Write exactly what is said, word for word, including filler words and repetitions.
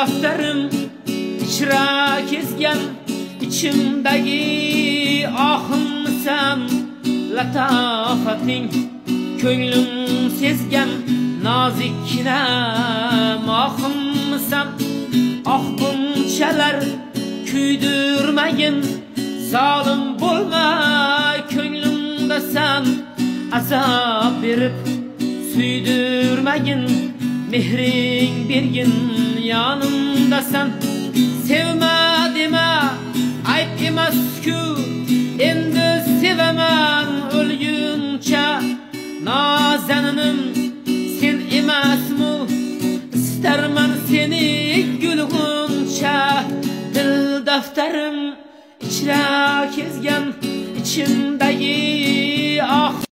daftarım içra kezgen, içimdagi ahımsan latafating, ko'nglim sezgan nozikkina mohimsan. Ah bunchalar kuydirmagin, zolim bo'lma ko'nglimdasan, azob berib suydirmagin, mehring bergin yonimdasan. Sevma dema ayb emas-ku, endi sevaman o'lguncha. Nozaninim sen emasmi, istarman seni gulg'uncha. Dil daftarim ichra kezgan, ichimdagi ah